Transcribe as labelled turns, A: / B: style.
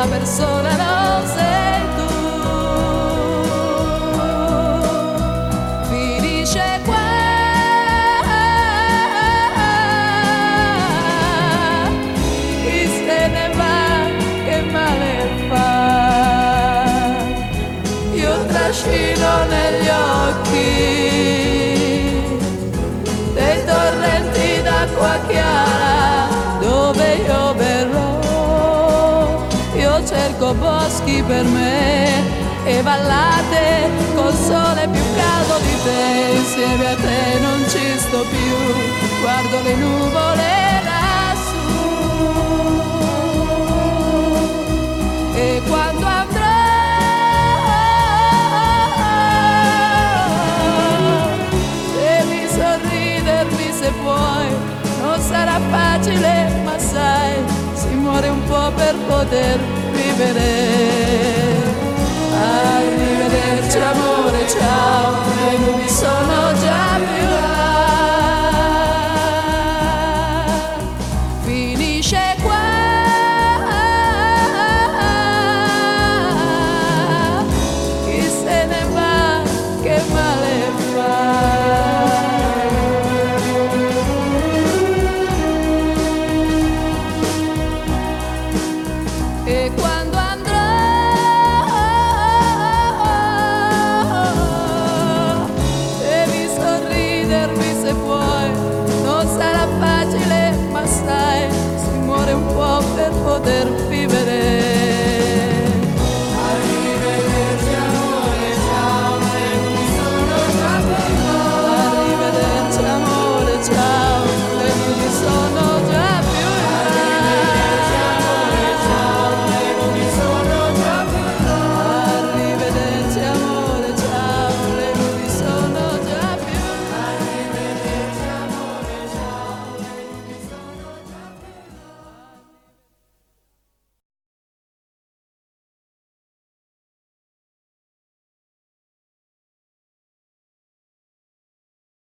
A: persona non sei tu. Finisce qua, chi se ne va, che male fa. Io trascino negli occhi dei torrenti d'acqua chiara dove io verrò. Io cerco boschi per me e vallate col sole più caldo di te. Insieme a te non ci sto più, guardo le nuvole lassù. E quando andrò devi sorridermi se puoi. Non sarà facile, ma sai, si muore un po' per poter vivere. Arrivederci amore, ciao.